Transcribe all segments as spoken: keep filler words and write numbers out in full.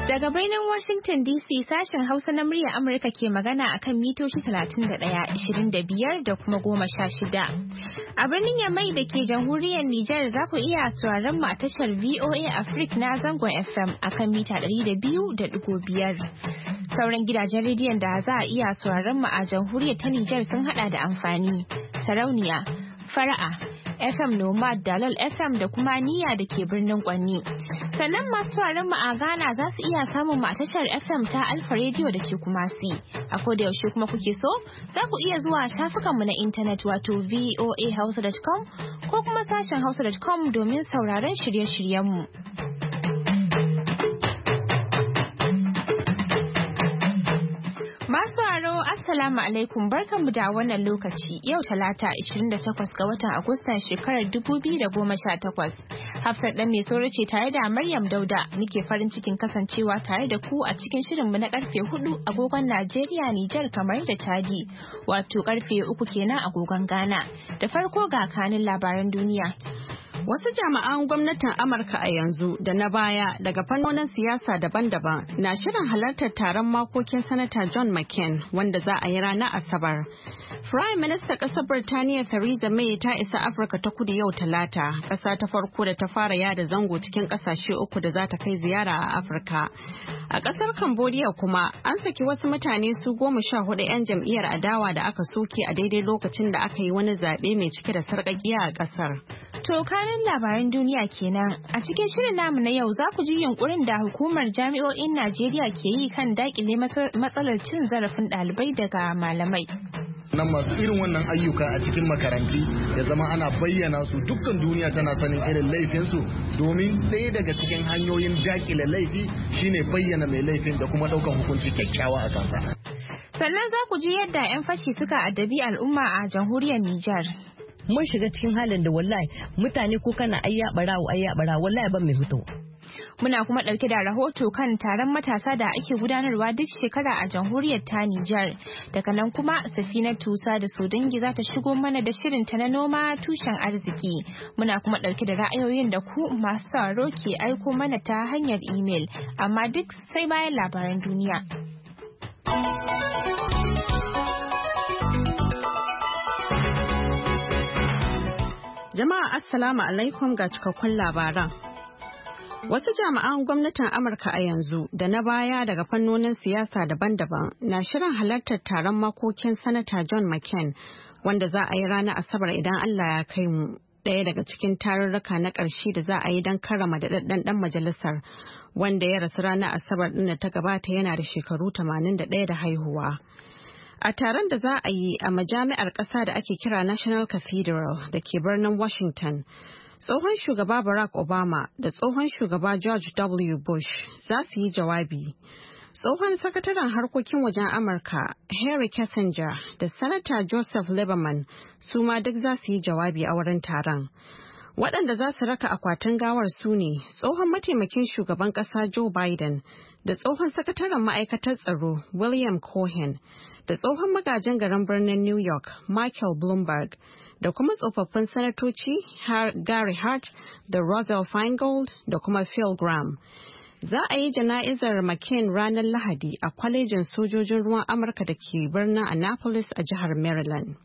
Daga birnin Washington D C sashen Hausa na muryar Amurka ke magana akan mitoci talatin da ɗaya, ashirin da biyar da kuma goma sha shida. A birnin Yamai da ke jamhuriyar Nijar za ku iya sauraron mu a tashar V O A Africa na zangon F M akan mita ɗari da biyu da ɗigo biyar. Sauran gidajen rediyon da za a iya sauraron mu a jamhuriyar ta Nijar sun hada da amfani, sarauniya, fara'a, F M Nomad, Dalol F M da kuma Niyya da ke birnin Kwanni. Sannan masu sauraron mu a Ghana za su iya samun mu a tashar F M ta Alfa Radio da ke Kumasi. A koda yaushe kuma kuke so, za ku iya zuwa shafukan mu na intanet wato voa hausa dot com ko kuma sashen hausa dot com domin sauraron shirye-shiryen mu. Masu sauraro Assalamu alaikum, barkanmu da wannan lokaci. Yau Talata ashirin da takwas ga watan Agusta shekarar dubu biyu da goma sha takwas. Hafsat dan mai sauro ce tare da Maryam Dauda muke farin cikin kasancewa tare da ku a cikin shirinmu na karfe hudu agogon Najeriya, Nijar, kamar da Chadi. Wato karfe uku kenan agogon Ghana. Da farko ga kanin labaran duniya. Wasu jami'an gwamnatin Amurka a yanzu da na baya daga fannonin siyasa daban-daban na shirin halartar taron makokin Sanata John McCain wanda za a yi ranar Asabar. Prime Minister ƙasar Birtaniya Theresa May ta isa Afirka ta Kudu yau Talata, ƙasa ta farko da ta fara yada zango cikin ƙasashe uku da za ta kai ziyara a Afirka. A ƙasar Cambodia kuma an saki wasu mutane su goma sha hudu 'yan jam'iyyar adawa da aka soke a daidai lokacin da aka yi wani zaɓe mai cike da sarƙaƙiya a ƙasar. To kanin labaran duniya kenan. A cikin shirin namu na yau za ku ji yunkurin da hukumar jami'o'in Najeriya ke yi kan dakile matsalar cin zarafin ɗalibai daga malamai. Nan masu irin wannan ayyuka a cikin makaranti ya zama ana bayyana su, dukkan duniya tana sanin irin laifinsu, domin ɗaya daga cikin hanyoyin dakile laifi shine bayyana mai laifin da kuma ɗaukan hukunci kyakkyawa a kansa. Sannan za ku ji yadda 'yan fashi suka addabi al'umma a jamhuriyar Nijar. Mun shiga cikin halin da wallahi mutane ko kana ayya barawo ayya barawo wallahi ban mai fito. Muna kuma ɗauke da rahoto kan taron matasa da ake gudanarwa duk shekara a jamhuriyar ta Nijar. Daga nan kuma Safina Tusa da Sodangi za ta shigo mana da shirin ta na noma tushen arziki. Muna kuma ɗauke da ra'ayoyin da ku masu sauraro ke aiko mana ta hanyar imel. Amma duk sai bayan labaran duniya. Jama'a Assalamu alaikum ga cikakkun labaran. Wasu jami'an gwamnatin Amurka a yanzu da na baya daga fannonin siyasa daban-daban na shirin halartar taron makokin Sanata John McCain wanda za a yi ranar Asabar idan Allah ya kai mu. Ɗaya daga cikin tarurruka na ƙarshe da za a yi don karrama daɗaɗɗen ɗan majalisar wanda ya rasu ranar Asabar ɗin da ta gabata yana da shekaru tamanin da ɗaya da haihuwa. A taron da za a yi a majami'ar ƙasa da ake kira National Cathedral da ke birnin Washington, tsohon shugaba Barack Obama da tsohon shugaba George W. Bush za su yi jawabi. Tsohon sakataren harkokin wajen Amurka Henry Kissinger da Sanata Joseph Lieberman su ma duk za su yi jawabi a wurin taron. Waɗanda za su raka akwatin gawar su ne tsohon mataimakin shugaban ƙasa Joe Biden da tsohon sakataren ma'aikatar tsaro William Cohen da tsohon magajin garin birnin New York Michael Bloomberg da kuma tsofaffin sanatoci Gary Hart da Rosal Feingold da kuma Phil Gramm. Za a yi jana'izar McCain ranar Lahadi a kwalejin sojojin ruwan Amurka da ke birnin Annapolis a jihar Maryland.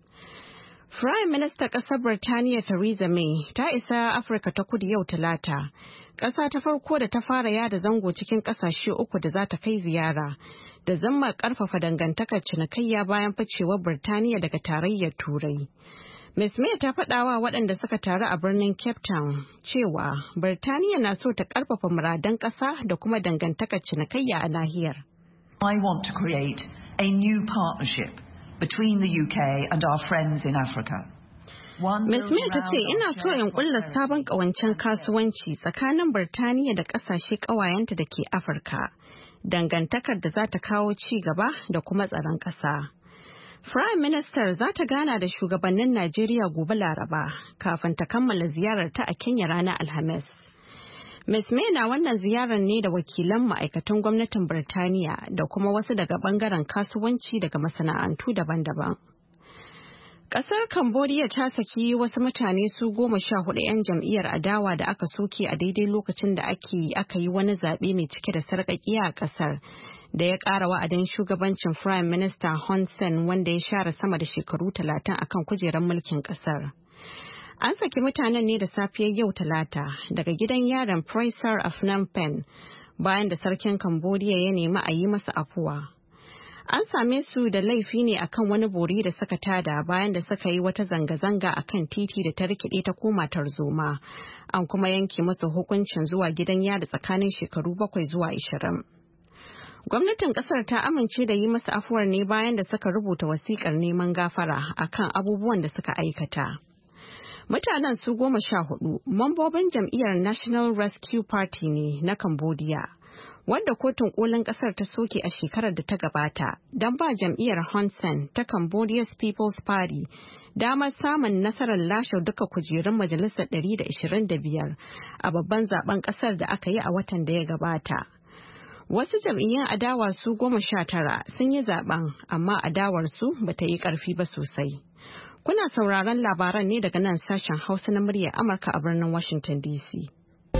Prime Minister ƙasar Birtaniya Theresa May ta isa Afirka ta Kudu yau Talata, ƙasa ta farko da ta fara yada zango cikin ƙasashe uku da za ta kai ziyara, da zammar ƙarfafa dangantakar cinikayya bayan ficewar Birtaniya daga tarayyar Turai. Miz May ta faɗawa waɗanda suka taru a birnin Cape Town cewa Birtaniya na so ta ƙarfafa muradan ƙasa da kuma dangantakar cinikayya a nahiyar. I want to create a new partnership between the U K and our friends in Africa. Miz May ta ce ina so in kulla sabon kawancen kasuwanci tsakanin Birtaniya da kasashe kawayenta da ke Afirka, dangantakar da za ta kawo ci gaba da kuma tsaron ƙasa. Prime Minister za ta gana da shugabannin Najeriya gobe Laraba kafin ta kammala ziyarar ta a Kenya ranar Alhamis. Miz May na wannan ziyarar ne da wakilan ma'aikatan gwamnatin Birtaniya da kuma wasu daga bangaren kasuwanci daga masana'antu daban-daban. Kasar Cambodia ta saki wasu mutane su goma sha hudu 'yan jam'iyyar adawa da aka soke a daidai lokacin da ake aka yi wani zaɓe mai cike da sarƙaƙiya a kasar da ya ƙara wa'adin shugabancin Prime Minister Hun Sen wanda ya share sama da shekaru talatin akan kujerar mulkin kasar. An saki mutanen ne da safiyar yau Talata daga gidan yaron Praisar a Phnom Penh bayan da sarkin Cambodia ya nemi a yi masa afuwa. An same su da laifi ne akan wani bori da suka tada bayan da suka yi wata zanga-zanga akan titi da ta rikide ta koma tarzoma. An kuma yanke musu hukuncin zuwa gidan yari tsakanin shekaru bakwai zuwa ashirin. Gwamnatin kasar ta amince da yi masa afuwar ne bayan da suka rubuta wasikar neman gafara akan abubuwan da suka aikata. Mutanen su goma sha hudu mambobin jam'iyyar National Rescue Party ne na Cambodia, wadda kotun kolin kasar ta soke a shekarar da ta gabata don ba jam'iyyar Hun Sen ta Cambodia's People's Party damar samun nasarar lashe duka kujerun majalisar ɗari da ashirin da biyar a babban zaben kasar da aka yi a watan da ya gabata. Wasu jam'iyyun adawa su goma sha tara sun yi zaben, amma adawarsu ba ta yi ƙarfi ba sosai. Kuna sauraron labaran ne daga nan sashen Hausa na muryar Amurka a birnin Washington D C.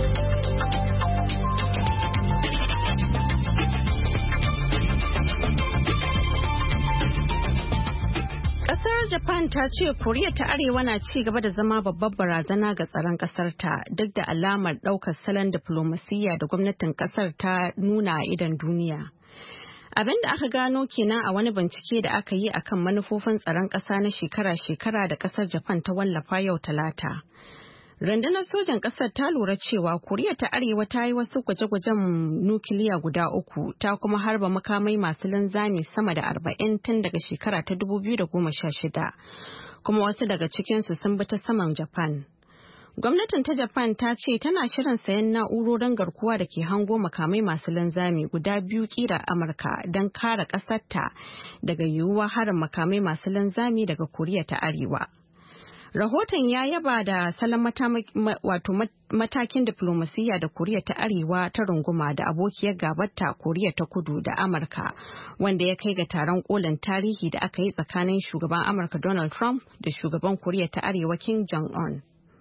Kasar Japan ta ce Koriya ta Arewa na ci gaba da zama babbar barazana ga tsaron kasar ta duk da alamar ɗaukar salon diflomasiyya da gwamnatin kasar ta nuna a idon duniya. Abin da aka gano kenan a wani bincike da aka yi akan manufofin tsaron ƙasa na shekara-shekara da ƙasar Japan ta wallafa yau Talata. Rundunar sojan ƙasar ta lura cewa Koriya ta Arewa ta yi wasu gwaje-gwajen nukiliya guda uku, ta kuma harba makamai masu linzami sama da arba'in tun daga shekara ta dubu biyu da goma sha shida, kuma wasu daga cikinsu sun bi ta saman Japan. Gwamnatin ta Japan ta ce tana shirin sayan na'urorin garkuwa da ke hango makamai masu linzami guda biyu kira Amurka don kare ƙasarta daga yiwuwar harin makamai masu linzami daga Koriya ta Arewa. Rahoton ya yaba da salon wato matakin diflomasiyya da Koriya ta Arewa ta runguma da abokiyar gabarta Koriya ta Kudu da Amurka, wanda ya kai ga taron kolin tarihi da aka yi tsakanin shugaban Amurka Donald Trump da shugaban Koriya ta Arewa Kim Jong-un.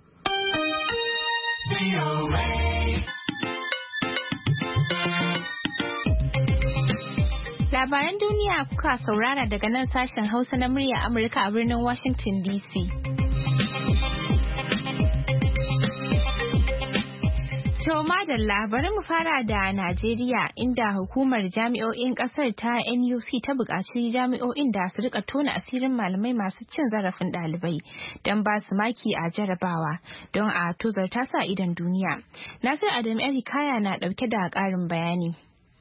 Labaran duniya kuka saurara daga nan sashen Hausa na murya Amurka a birnin Washington D C. To madalla, bari mu fara da Najeriya, inda hukumar jami'o'in kasar ta N U C ta buƙaci jami'o'in da su rika tona asirin malamai masu cin zarafin ɗalibai don ba su maki a jarabawa don a tozarta sa idan duniya. Nasir Adam Kaya na ɗauke da ƙarin bayani.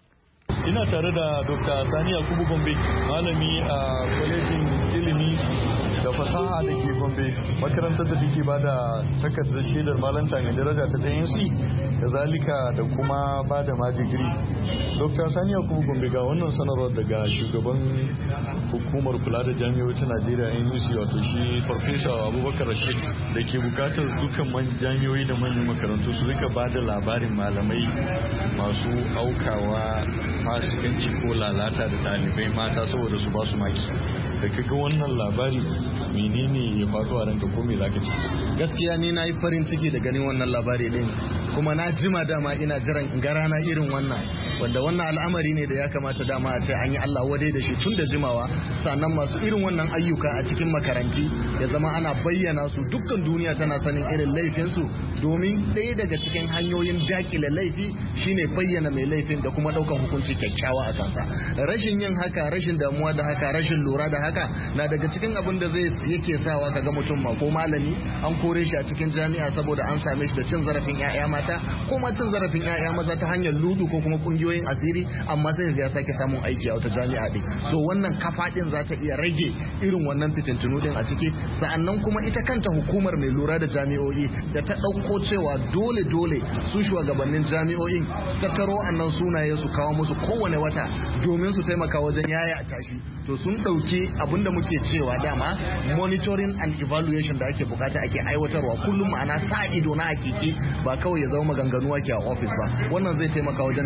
Ina tare da Dokta Sani Yakubu Gombe, malami a kwalejin ilimi da fasaha da ke Gombe, makarantar da take bada takardar shaidar malanta mai daraja ta N C, da zalika da kuma bada ma digiri. Dokta Sani Yakubu Gombe, ga wannan sanarwar daga shugaban hukumar kula da jami'o'i ta Najeriya N U C, wato shi Farfesa Abubakar Rashid, da ke bukatar dukkan jami'o'i da manyan makarantu su rika bada labarin malamai masu aukawa fasikanci ko lalata da ɗalibai mata saboda su ba su maki. Da kaga wannan labari, menene ya faru a ranka ko me zaka ce? Gaskiya ni na yi farin ciki da ganin wannan labari din, kuma na jima dama ina jiran in ga rana irin wannan, wanda wannan al'amari ne da ya kamata dama a ce an yi Allah wadai da shi tun da jimawa. Sannan masu irin wannan ayyuka a cikin makaranti ya zama ana bayyana su, dukkan duniya tana sanin irin laifinsu, domin ɗaya daga cikin hanyoyin dakile laifi shine bayyana mai laifin da kuma ɗaukan hukunci kyakkyawa a kansa. Rashin yin haka, rashin damuwa da haka, rashin lura da haka na daga cikin abin da zai yake sawa kaga mutum ma ko malami an kore shi a cikin jami'a saboda an same shi da cin zarafin 'ya'ya mata ko ma cin zarafin 'ya'ya maza ta hanyar ludu ko kuma kungiyoyin asiri, amma sai ya sake samun aiki a wata jami'a din. So wannan kafa din za ta iya rage irin wannan fitintunu din a ciki. Sa'annan kuma ita kanta hukumar mai lura da jami'o'i da ta ɗauko cewa dole dole su shugabannin jami'o'in su tattaro annan sunaye su kawo musu kowane wata domin su taimaka wajen yaya tashi. To sun ɗauki abinda muke cewa dama monitoring and evaluation da ake bukata ake aiwatarwa kullum, ma'ana sa ido na hakiki, ba kawai ya zama maganganu ake a office ba. Wannan zai taimaka wajen dakile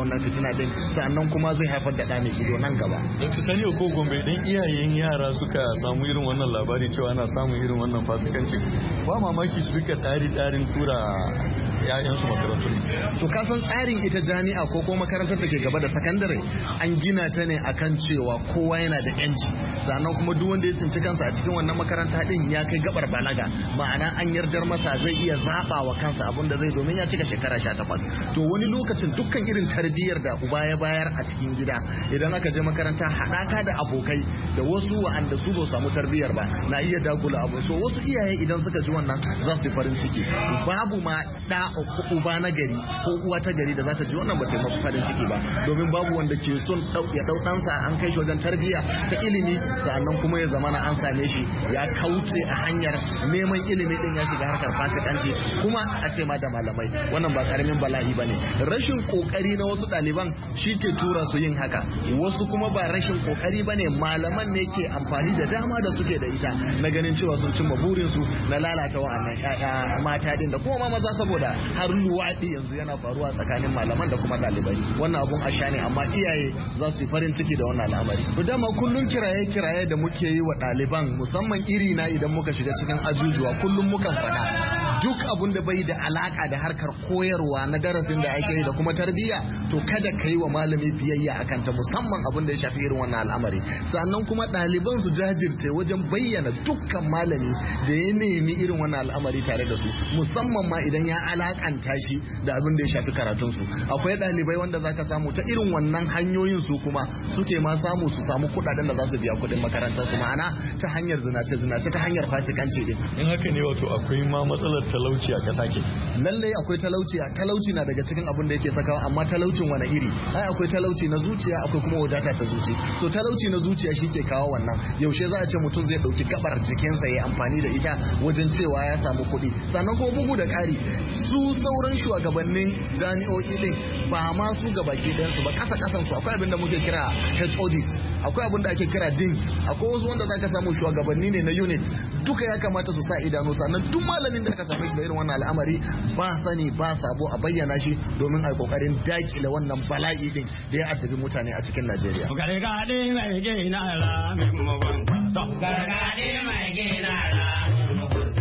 wannan fitina din sannan kuma zai haifar da ɗa mai ido nan gaba. Dr. Sani ko Gombe idan iyayen yara suka samu irin wannan labari cewa ana samun irin wannan fasikancin ba mamaki su duka tsari tsarin tura ‘ya'yansu makarantun. To ka san tsarin ita jami'a ko ko makarantar da ke gaba da sakandare an gina ta ne akan cewa kowa yana da yanci sannan kuma duk wanda ya tsinci kansa a cikin wannan makaranta din ya kai gabar balaga ma'ana an yardar masa zai iya zaba wa kansa abin da zai domin ya cika shekara sha takwas. To wani lokacin dukkan irin tarbiyyar da uba ya bayar a cikin gida idan aka je makaranta haɗaka da abokai da wasu wa'anda su ba samu tarbiyyar ba na iya dagula abu. So wasu iyaye idan suka ji wannan za su yi farin ciki babu ma da uba na gari ko uwa ta gari da za ta ji wannan ba ta mafi farin ciki ba domin babu wanda ke son ya dau ɗansa an kai shi wajen tarbiyya ta ilimi sannan kuma ya zamana an same shi ya kauce a hanyar neman ilimi din ya shiga harkar fasikanci kuma a ce ma da malamai wannan ba karamin bala'i ba ne. Rashin kokari na wasu ɗaliban shi ke tura su yin haka wasu kuma ba rashin kokari ba ne malaman ne ke amfani da dama da suke da ita na ganin cewa sun cimma burinsu na lalata wa'annan ƴaƴa mata din da kuma ma maza saboda har luwaɗi yanzu yana faruwa tsakanin malaman da kuma ɗalibai wannan abun a sha ne amma iyaye za su yi farin ciki da wannan al'amari. To dama kullum kiraye-kiraye da muke yi wa ɗaliban musamman iri na idan muka shiga cikin ajujuwa kullum mukan faɗa duk abun da bai da alaka da harkar koyarwa na darasin da ake yi da kuma tarbiyya to kada ka yi wa malami biyayya akan ta musamman abun da ya shafi irin wannan al'amari sannan kuma ɗaliban su jajirce wajen bayyana dukkan malami da ya nemi irin wannan al'amari tare da su musamman ma idan ya alakanta shi da abin da ya shafi karatunsu. Akwai ɗalibai wanda zaka samu ta irin wannan hanyoyin su kuma suke ma samu su samu kuɗaɗen da za su biya kuɗin makarantar su ma'ana ta hanyar zinace zinace ta hanyar fasikanci din. In haka ne wato akwai ma matsalar talauci a ƙasa ke. Lallai akwai talauci talauci na daga cikin abin da yake sakawa amma talaucin wani iri ai akwai talauci na zuciya akwai kuma wadata ta zuci. So talauci na zuciya shi ke kawo wannan yaushe za a ce mutum zai ɗauki gabar jikinsa ya amfani da ita wajen cewa ya samu kuɗi sannan kuma bugu da ƙari su sauran shugabannin jami'o'i din ba ma su gabaki ɗayansu ba ƙasa ƙasan su akwai abin da muke kira H O Ds akwai abin da ake kira deans akwai wasu wanda zaka samu shugabanni ne na unit duka ya kamata su sa idanu sannan duk malamin da aka same shi da irin wannan al'amari ba sani ba sabo a bayyana shi domin a kokarin dakile wannan bala'i din da ya addabi mutane a cikin Najeriya. Gargaɗi mai gina ra min mugunta. Gargaɗi mai gina ra min mugunta.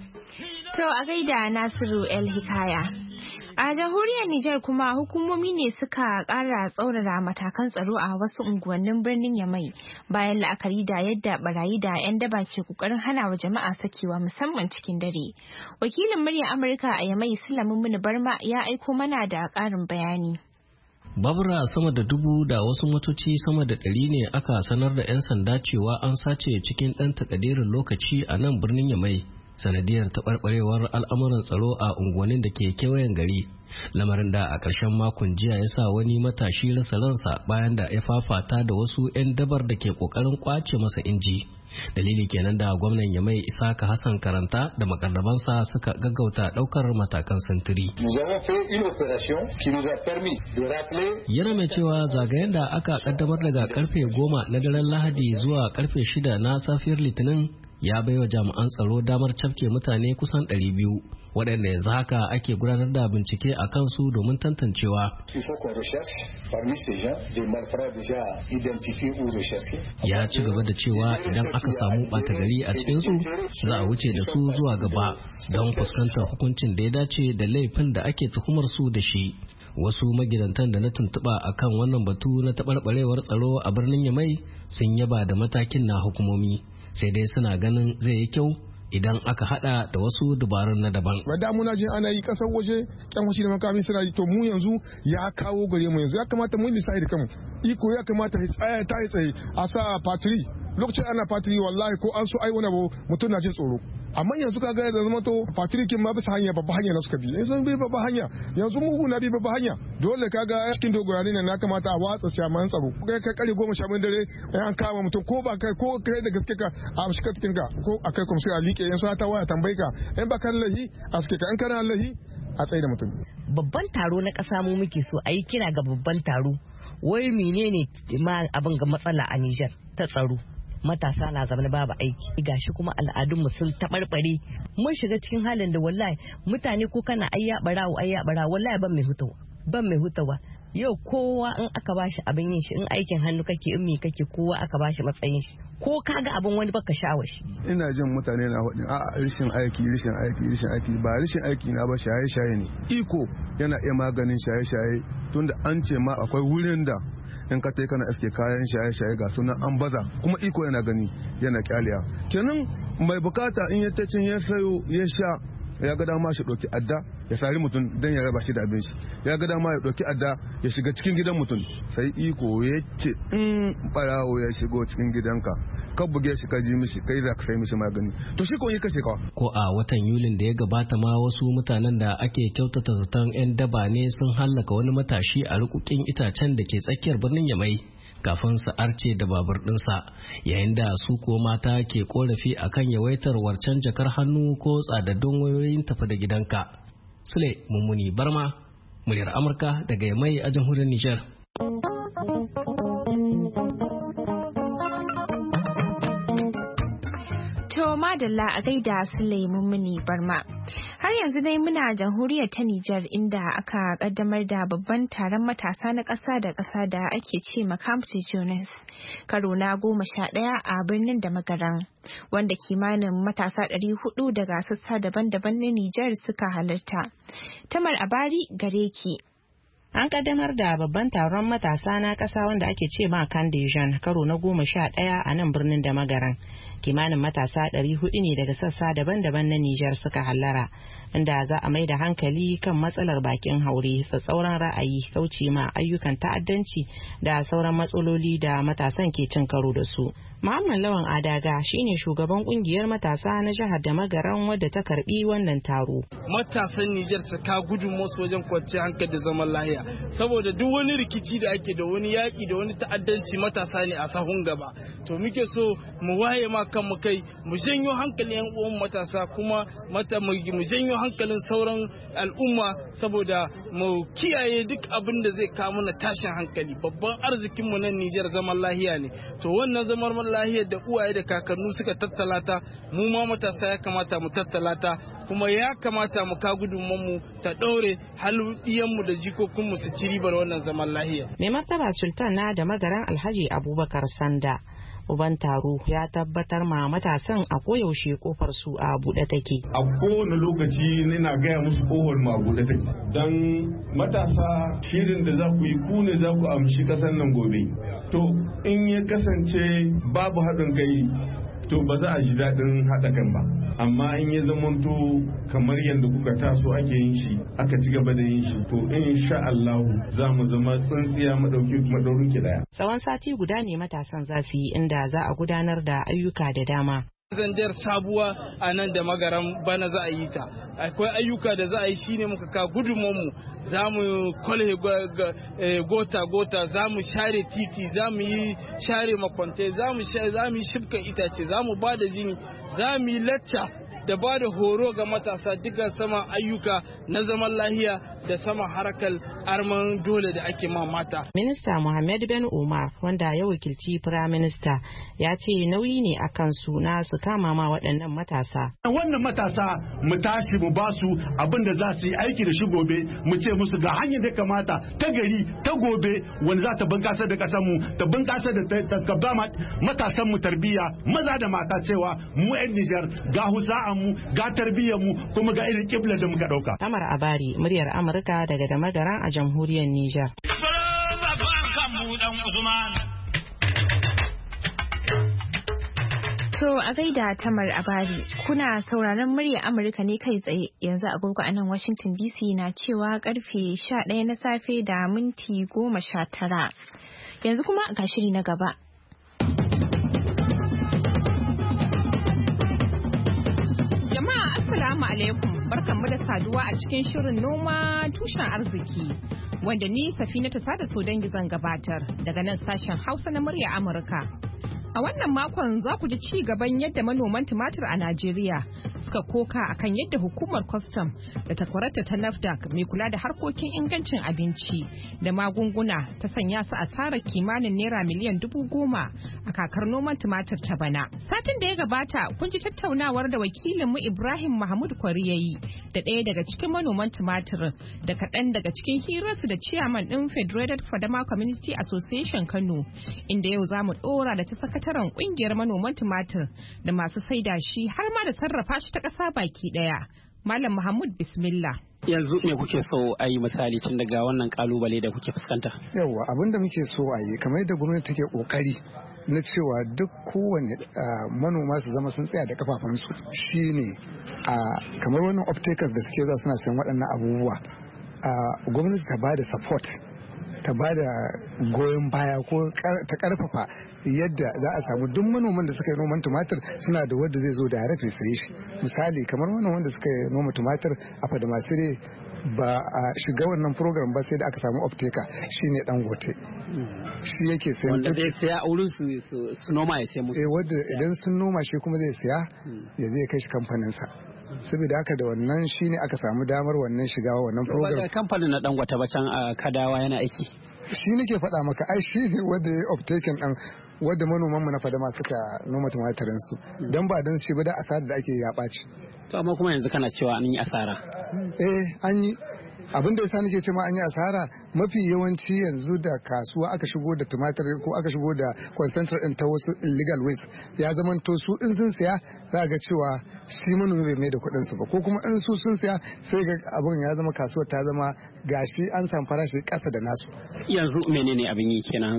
To a gaida Nasiru El Hikaya. A jamhuriyar Nijar kuma hukumomi ne suka ƙara tsaurara matakan tsaro a wasu unguwannin birnin Yamai bayan la'akari da yadda barayi da 'yan daba ke kokarin hana wa jama'a sakewa musamman cikin dare. Wakilin muryar Amurka a Yamai Sulamun Muni Barma ya aiko mana da ƙarin bayani. Babura sama da dubu da wasu motoci sama da ɗari ne aka sanar da 'yan sanda cewa an sace cikin ɗan takadirin lokaci a nan birnin Yamai. Sanadiyar taɓarɓarewar al'amuran tsaro a unguwannin da ke kewayen gari lamarin da a ƙarshen makon jiya ya sa wani matashi rasa ransa bayan da ya fafata da wasu 'yan dabar da ke ƙoƙarin ƙwace masa inji. Dalili kenan da gwamnan Yamai Isaka Hassan Karanta da makarrabansa suka gaggauta ɗaukar matakan sintiri. Yana mai cewa zagayen da aka ƙaddamar daga karfe goma na daren Lahadi zuwa karfe shida na safiyar Litinin ya baiwa jami'an tsaro damar cafke mutane kusan ɗari biyu waɗanda yanzu haka ake gudanar da bincike a kansu domin tantancewa. Ya ci gaba da cewa idan aka samu ɓata gari a cikinsu za a wuce da su zuwa gaba don fuskantar hukuncin da ya dace da laifin da ake tuhumar su da shi. Wasu magidantan da na tuntuɓa a kan wannan batu na taɓarɓarewar tsaro a birnin Yamai sun yaba da matakin na hukumomi. Sai dai suna ganin zai yi kyau idan aka hada da wasu dubarun na daban. Ba da muna jin ana yi kasar waje kyan wasu da makami suna yi to mu yanzu ya kawo gare mu yanzu ya kamata mu lissafi da kanmu iko ya kamata ya tsaya ta yi tsaye a sa patri lokacin ana patri wallahi ko an so ai wani abu mutum na jin tsoro amma yanzu ka ga da zama to patrikin ma bisa hanya babba hanya na suka bi yanzu bi babba hanya yanzu mugu na bi babba hanya dole ka ga cikin dogorani ne na kamata a watsa shaman tsaro kai kai kare goma sha dare an kama mutum ko ba kai ko kai da gaske ka a shika cikin ka ko akai kuma sai a liƙe yanzu ta waya tambayi ka in ba kan lahi a suke ka in kana lahi a tsaye da mutum. Babban taro na ƙasa mu muke so a yi kira ga babban taro wai menene ma abin ga matsala a Nijar ta tsaro. Matasa na zama babu aiki gashi kuma al'adunmu sun taɓarɓare mun shiga cikin halin da wallahi mutane ko kana ayya barawo ayya barawo wallahi ban mai hutawa ban mai hutawa yau kowa in aka bashi abin yin shi in aikin hannu kake in me kake kowa aka bashi matsayin shi ko kaga abin wani baka sha'awar shi. Ina jin mutane na faɗin a rishin aiki rishin aiki rishin aiki ba rishin aiki na ba shaye shaye ne. Iko yana iya maganin shaye shaye tunda an ce ma akwai wurin da in ka tai kana iske kayan shaye shaye ga sunan an baza kuma iko yana gani yana kyaliya. Kenan mai bukata in ya tacin ya sayo ya sha ya ga dama shi ɗauki adda ya sari mutum don ya raba shi da abin shi, ya ga dama ya ɗauki adda ya shiga cikin gidan mutum, sai iko ya ce in barawo ya shigo cikin gidanka ka buge shi ka ji mishi kai za ka sai mishi magani to shi ko yi kashe ka. Ko a watan Yulin da ya gabata ma wasu mutanen da ake kyautata zaton 'yan daba ne sun hallaka wani matashi a rukukin itacen da ke tsakiyar birnin Yamai kafin su arce da babur ɗinsa, yayin da su kuwa mata ke korafi akan yawaitar warcan jakar hannu ko tsadaddun wayoyin tafi da gidanka. Sule Mummuni Barma, muryar Amurka daga Yamai a jamhuriyar Nijar. To madalla a gaida Sule Mummuni Barma. Har yanzu dai muna jamhuriyar ta Nijar inda aka kaddamar da babban taron matasa na ƙasa da ƙasa da ake ce Makamti Jones karo na goma sha ɗaya a birnin da Magaran, wanda kimanin matasa ɗari hudu daga sassa daban-daban na Nijar suka halarta. Tamar Abari gare ki. An kaddamar da babban taron matasa na ƙasa wanda ake ce ma Kandejan karo na goma sha ɗaya a nan birnin da Magaran. Kimanin matasa ɗari hudu ne daga sassa daban-daban na Nijar suka hallara, inda za a mai da hankali kan matsalar bakin haure, tsatsauran ra'ayi, kauce ma ayyukan ta'addanci da sauran matsaloli da matasan ke cin karo da su. Muhammad Lawan Adaga shine shugaban kungiyar matasa na jihar da Magaran wadda ta karbi wannan taro. Matasan Nijar su ka gudun musu wajen kwanciyar hankali da zaman lahiya, saboda duk wani rikici da ake da wani yaƙi da wani ta'addanci matasa ne a sahun gaba. To muke so mu waye ma kan mu kai, mu janyo hankalin yan uwan matasa, kuma mata mu janyo hankalin sauran al'umma, saboda mu kiyaye duk abin da zai kawo mana tashin hankali. Babban arzikin mu na Nijar zaman lahiya ne. To wannan zaman lahiyar da uwaye da kakannu suka tattalata, mu ma matasa ya kamata mu tattalata, kuma ya kamata mu ka gudunmu mu ta daure mu da jikokinmu su ci ribar wannan zaman lahiya. Mai martaba Sultan na da Magaran Alhaji Abubakar Sanda, uban taro, ya tabbatar ma matasan a koyaushe kofar su a buɗe take. A kowane lokaci nina gaya musu kofar mu a buɗe take. Dan matasa shirin da za ku yi ku ne za ku amshi ƙasar nan gobe. To in ya kasance babu haɗin kai to ba za a ji daɗin haɗa kan ba. Amma in ya zamanto kamar yadda kuka taso ake yin shi aka ci gaba da yin shi to insha Allah za mu zama tsintsiya madauki madaurin ki daya. Tsawon sati guda ne matasan za su yi inda za a gudanar da ayyuka da dama. Zandar sabuwa a nan da Magaran bana za a yi ta. Akwai ayyuka da za a yi shine muka ka gudunmu, za mu kwalhe gota-gota, za mu share titi, za mu yi share makwantai, za mu yi shibka itace, za mu ba da jini, za mu yi lacca da ba da horo ga matasa duka sama ayyuka na zaman lahiya da sama harkar arman dole da ake ma mata. Minista Muhammad Ben Umar, wanda ya wakilci Prime Minister, ya ce nauyi ne a kansu na su kama ma waɗannan matasa. Wannan matasa mu tashi mu ba su abin da za su yi aiki da shi gobe, mu ce musu ga hanyar da kamata ta gari ta gobe wanda za ta bunƙasar da ƙasar mu, ta bunƙasar da ta ba matasan mu tarbiyya maza da mata, cewa mu 'yan Nijar ga husa'a mu ga tarbiyyar mu kuma ga irin kibla da muka dauka. Tamar Abari, muryar Amurka daga da Magaran a jamhuriyar Nijar. To a gaida Tamar Abari, kuna sauraron muryar Amurka ne kai tsaye, yanzu agogo a nan Washington D C na cewa karfe sha ɗaya na safe da minti goma sha tara. Yanzu kuma ga shiri na gaba. Assalamu alaikum, barkanmu da saduwa a cikin shirin noma tushen arziki wanda ni Safina ta sada so dangi zan gabatar daga nan sashen Hausa na murya Amurka. A wannan makon za ku ji ci gaban yadda manoman tumatir a Najeriya suka koka akan yadda hukumar kwastam da takwararta ta NAFDAC mai kula da harkokin ingancin abinci da magunguna ta sanya su asarar kimanin naira miliyan dubu goma a kakar noman tumatir ta bana. Satin da ya gabata kun ji tattaunawar da wakilinmu Ibrahim Mahmud Kwari yayi da ɗaya daga cikin manoman tumatir da kaɗan daga cikin hirarsu da ciyaman ɗin Federated Fadama Community Association Kano, inda yau za mu ɗora da ta sakataren ƙungiyar manoman tumatir da masu saida shi har ma da sarrafa shi ta ƙasa baki ɗaya. Malam Muhammad Bismillah. Yanzu me kuke so a yi misali tun daga wannan kalubale da kuke fuskanta? Yawwa abin da muke so a yi kamar yadda gwamnati take kokari na cewa duk kowane manoma su zama sun tsaya da kafafunsu shine kamar wannan off-takers da suke zuwa suna sayan waɗannan abubuwa. Gwamnati ta ba da support, ta ba da goyon baya ko ta karfafa yadda za a samu duk manoman da suka yi noman tumatir suna da wanda zai zo direct ya saye shi. Misali kamar wannan wanda suka yi noma tumatir a Fadamasire ba a shiga wannan program ba sai da aka samu off-taker shine Dangote. Shi yake sayan wanda zai saya a wurin su noma ya sai musu. Eh wanda idan sun noma shi kuma zai saya ya zai kai shi kamfanin sa. Saboda haka da wannan shine aka samu damar wannan shiga wannan program. Kamfanin na Dangote ba can a Kadawa yana aiki. Shi nake faɗa maka ai shi ne wanda ya off-taking ɗan wadda manoman mu na Fadama suka noma tumatirin su dan ba dan shi ba da asara da ake ya ɓaci. To amma kuma yanzu kana cewa an yi asara. Eh an yi abin da yasa nake cewa an yi asara mafi yawanci yanzu da kasuwa aka shigo da tumatir ko aka shigo da concentrate din ta wasu illegal ways ya zaman to su in sun siya za ga cewa shi manomi bai mai da kuɗin su ba ko kuma in su sun siya sai ga abin ya zama kasuwar ta zama gashi an san farashi ƙasa da nasu. Yanzu menene abin yi kenan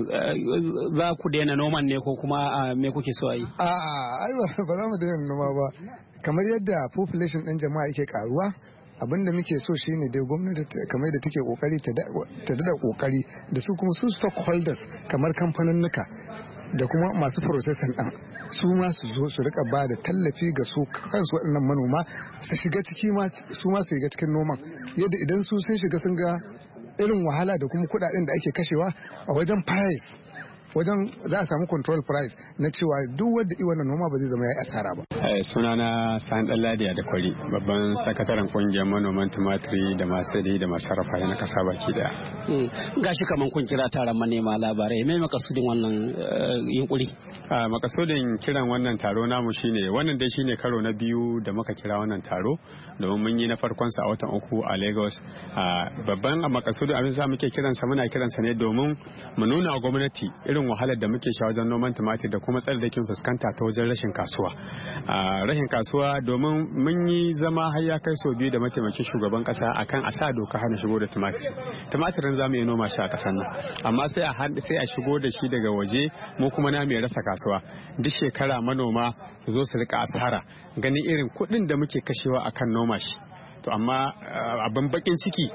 za ku daina noman ne ko kuma me kuke so a yi? A'a ai ba za mu daina noma ba kamar yadda population ɗin jama'a yake karuwa abin da muke so shine dai gwamnati kamar da take kokari ta dada kokari da su kuma su stockholders kamar kamfaninnika da kuma masu processing din su ma su zo su rika ba da tallafi ga su kansu waɗannan manoma su shiga ciki ma su ma su shiga cikin noman yadda idan su sun shiga sun ga irin wahala da kuma kuɗaɗen da ake kashewa a wajen price wajen za a samu control price na cewa duk wanda i wannan noma ba zai zama ya yi asara ba. Sunana Sani Ɗanladiya da Kwari, babban sakataren kungiyar manoman tumatiri da masu da da masu sarrafa na kasa baki daya. Gashi kaman kun kira taron manema labarai, me makasudin wannan yunkuri? Makasudin kiran wannan taro namu shine wannan dai shine karo na biyu da muka kira wannan taro domin mun yi na farkon sa a watan uku a Lagos. Babban makasudin abin sa muke kiransa muna kiransa ne domin mu nuna wa gwamnati irin wahalar da muke sha wajen noman tumatir da kuma tsare da kin fuskanta ta wajen rashin kasuwa. Rashin kasuwa domin mun yi zama har ya kai sau biyu da mataimakin shugaban kasa akan a sa doka hana shigo da tumatir. Tumatirin za mu yi noma shi a kasan nan amma sai a sai a shigo da shi daga waje mu kuma na mai rasa kasuwa. Duk shekara manoma zo su rika asara ganin irin kuɗin da muke kashewa akan noma shi. To amma abin bakin ciki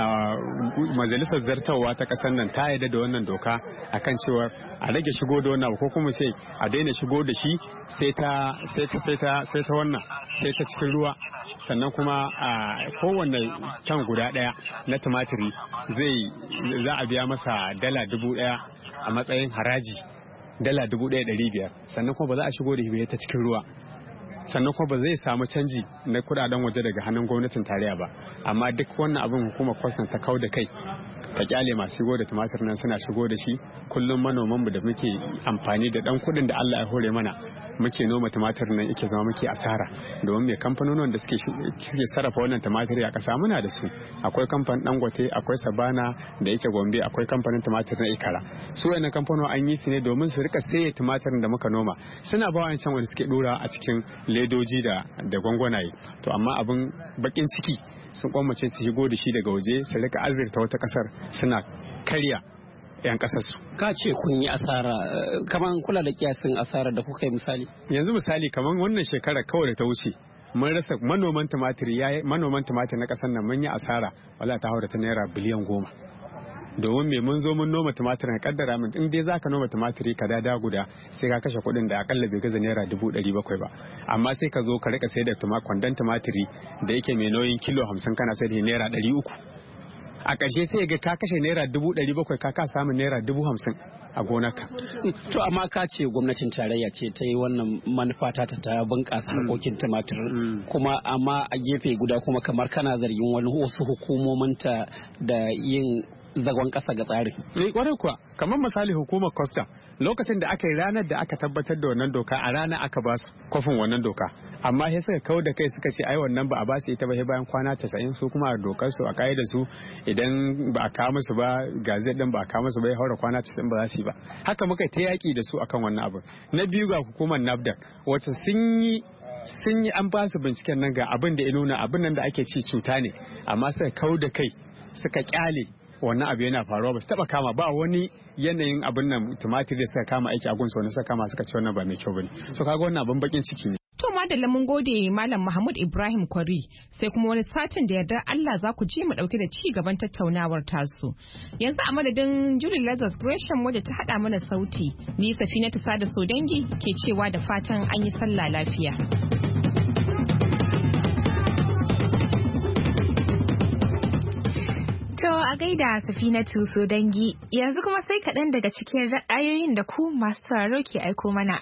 majalisar zartawa ta kasar nan ta yarda da wannan doka akan cewa a rage shigo da wannan ko kuma sai a daina shigo da shi sai ta sai ta sai ta sai ta wannan sai ta cikin ruwa sannan kuma a kowanne tan guda daya na tumatiri zai za a biya masa dala dubu daya a matsayin haraji dala dubu daya dari biyar sannan kuma ba za a shigo da shi ta cikin ruwa sannan kuma ba zai samu canji na kudaden waje daga hannun gwamnatin tarayya ba amma duk wannan abin hukumar kwastan ta kau da kai ta kyale masu shigo da tumatir nan suna shigo da shi kullum manomanmu da muke amfani da dan kudin da Allah ya hore mana muke noma tumatir nan yake zama muke asara domin mai kamfanonin da suke suke sarrafa wannan tumatir a kasa muna da su akwai kamfanin Dangote akwai Sabana da yake Gombe akwai kamfanin tumatir na Ikara su wannan kamfanonin an yi su ne domin su rika saye tumatirin da muka noma suna ba wancan wanda suke dora a cikin ledoji da da gwangwanaye to amma abin bakin ciki sun kwamace su shigo da shi daga waje su rika azurta wata kasar suna karya 'yan kasarsu. Ka ce kun yi asara kaman kula da kiyasin asara da kuka yi misali. Yanzu misali kaman wannan shekara kawai da ta wuce mun rasa manoman tumatir ya manoman tumatir na kasar nan mun yi asara wala ta haura ta naira biliyan goma. Domin me mun zo mun noma tumatir na kaddara min in dai zaka noma tumatiri ka dada guda sai ka kashe kuɗin da akalla bai gaza naira dubu ɗari bakwai ba amma sai ka zo ka rika sai da kwandon tumatiri da yake mai nauyin kilo hamsin kana sai da naira ɗari uku. a ƙarshe sai ga ka kashe naira dubu ɗari bakwai ka ka samun naira dubu hamsin a gonarka. To amma ka ce gwamnatin tarayya ce ta yi wannan manufa ta ta bunƙasa harkokin tumatir kuma amma a gefe guda kuma kamar kana zargin wani wasu hukumominta da yin zagon ƙasa ga tsarin. Eh kwarai kuwa kamar misali hukumar Costa lokacin da aka yi ranar da aka tabbatar da wannan doka a ranar aka ba su kofin wannan doka amma sai suka kawo da kai suka ce ai wannan ba a ba su ita ba sai bayan kwana casa'in su kuma a dokar su a kaida su idan ba a kawo musu ba gazet din ba a kawo musu ba ya haura kwana casa'in ba za su yi ba haka muka ta yaki da su akan wannan abu. Na biyu ga hukumar NAFDAC wacce sun yi sun yi an ba su binciken nan ga abin da ya nuna abin nan da ake ci cuta ne amma suka kawo da kai suka kyale wannan abu yana faruwa ba su taba kama ba wani yanayin abin nan tumatir da suka kama aiki a gunsa wani suka kama suka ce wannan ba mai kyau bane so kaga wannan abin bakin ciki ne. To madalla mun gode Malam Mahmud Ibrahim Kwari sai kuma wani satin da yarda Allah za ku ji mu dauke da ci gaban tattaunawar tasu. Yanzu a madadin Julie Lazarus Gresham wadda ta hada mana sauti ni Safinatu Sada Sodangi ke cewa da fatan an yi sallah lafiya. To a gaida Safinatu Sodangi yanzu kuma sai kaɗan daga cikin ra'ayoyin da ku masu sauraro ke aiko mana.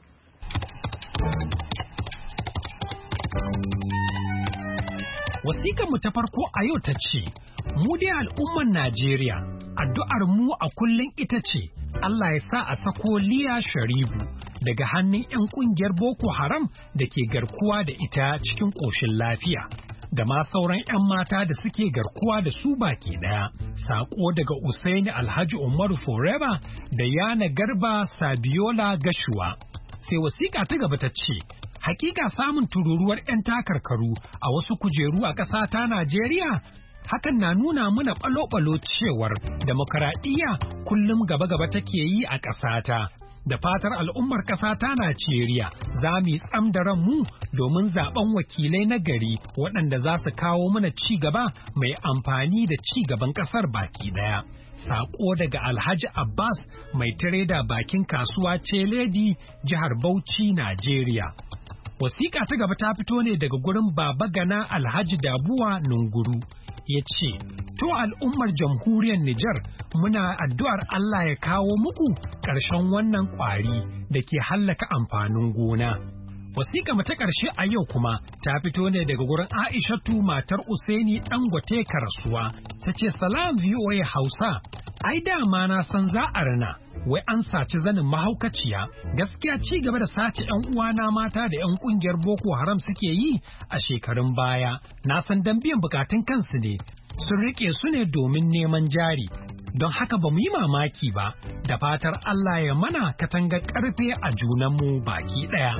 Wasikar mu ta farko a yau ta ce, mu dai al'ummar Najeriya, addu'ar mu a kullum ita ce, Allah ya sa a sako Liya Sharibu daga hannun 'yan ƙungiyar Boko Haram da ke garkuwa da ita cikin ƙoshin lafiya. Da ma sauran 'yan mata da suke garkuwa da su baki ɗaya, saƙo daga Usaini Alhaji Umaru Forever da Yana Garba Sabiola Gashuwa. Sai wasiƙa ta gaba ta ce, hakika samun tururuwar 'yan takarkaru a wasu kujeru a ƙasa ta Najeriya hakan na nuna mana ɓalo-ɓalo cewar demokaradiyya kullum gaba-gaba take yi a ƙasata. Da fatar al'ummar ƙasa ta Najeriya za mu yi tsam da ranmu domin zaben wakilai na gari waɗanda za su kawo mana ci gaba mai amfani da ci gaban ƙasar baki ɗaya. Saƙo daga Alhaji Abbas mai tireda bakin kasuwa ce Ledi jihar Bauchi, Najeriya. Wasiƙa ta gaba ta fito ne daga gurin Baba Gana Alhaji Dabuwa Nunguru. Ya ce, to al'ummar jamhuriyar Nijar muna addu'ar Allah ya kawo muku ƙarshen wannan ƙwari da ke hallaka amfanin gona. Wasiƙa ta ƙarshe a yau kuma ta fito ne daga gurin Aishatu matar Usaini Dangote Karasuwa. Ta ce, salam V O A Hausa, ai dama na san za a rana. Wai an saci zanin mahaukaciya gaskiya ci gaba da sace yan uwana mata da yan kungiyar Boko Haram suke yi a shekarun baya na san dan biyan bukatun kansu ne sun rike su ne domin neman jari don haka ba mu yi mamaki ba da fatar Allah ya mana katangar karfe a junanmu baki daya.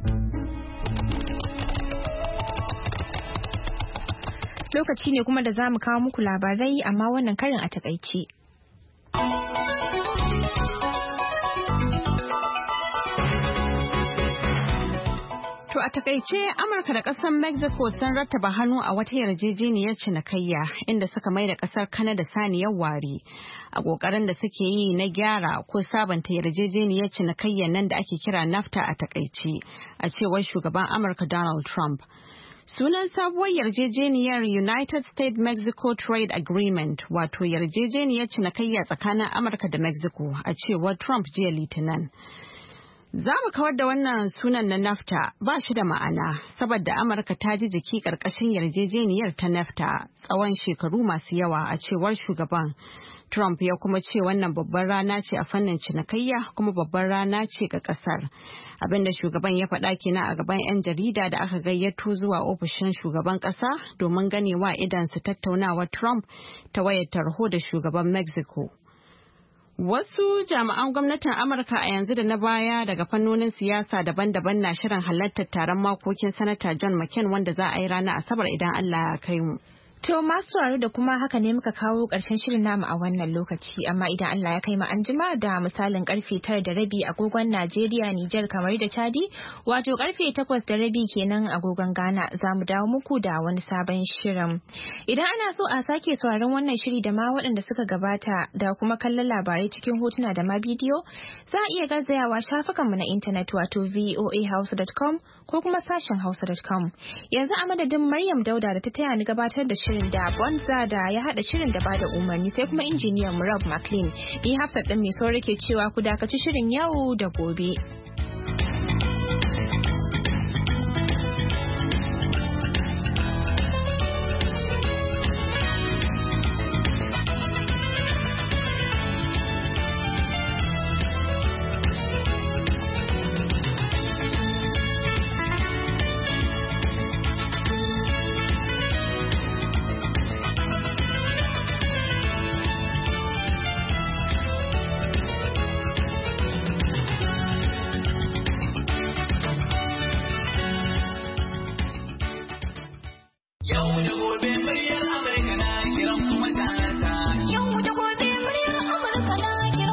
Lokaci ne kuma da za mu kawo muku labarai amma wannan karin a takaice. To a takaice Amurka da ƙasar Mexico sun rattaba hannu a wata yarjejeniyar cinikayya inda suka mai da ƙasar Canada saniyar ware a ƙoƙarin da suke yi na gyara ko sabanta yarjejeniyar cinikayyar nan da ake kira NAFTA a takaice a cewar shugaban Amurka Donald Trump. Sunan sabuwar yarjejeniyar United States-Mexico Trade Agreement wato yarjejeniyar cinikayya tsakanin Amurka da Mexico a cewar Trump jiya Litinin. Za mu kawar da wannan sunan na NAFTA ba shi da ma'ana saboda Amurka ta ji jiki ƙarƙashin yarjejeniyar ta NAFTA tsawon shekaru masu yawa a cewar shugaban. Trump ya kuma ce wannan babbar rana ce a fannin cinikayya kuma babbar rana ce ga ƙasar. Abinda shugaban ya faɗa kenan a gaban 'yan jarida da aka gayyato zuwa ofishin shugaban ƙasa domin ganewa idan su tattaunawa Trump ta wayar tarho da shugaban Mexico. Wasu jami'an gwamnatin Amurka a yanzu da na baya daga fannonin siyasa daban-daban na shirin halartar taron makokin Sanata John McCain wanda za a yi ranar Asabar idan Allah ya kai mu. To masu sauraro da kuma haka ne muka kawo ƙarshen shirin namu a wannan lokaci amma idan Allah ya kai mu an jima da misalin karfe tara da rabi agogon Najeriya, Nijar, kamar da Chadi wato karfe takwas da rabi kenan agogon Ghana za mu dawo muku da wani sabon shirin. Idan ana so a sake sauraron wannan shiri da ma waɗanda suka gabata da kuma kallon labarai cikin hotuna da ma bidiyo za a iya garzayawa shafukanmu na intanet wato voa hausa dot com ko kuma sashen hausa dot com. Yanzu a madadin Maryam Dauda da ta taya ni gabatar da shirin shirin da Bonza da ya hada shirin da bada umarni sai kuma injiniyan Rob McLean. Ni Hafsat ɗin mai saurare ke cewa ku dakaci shirin yau da gobe.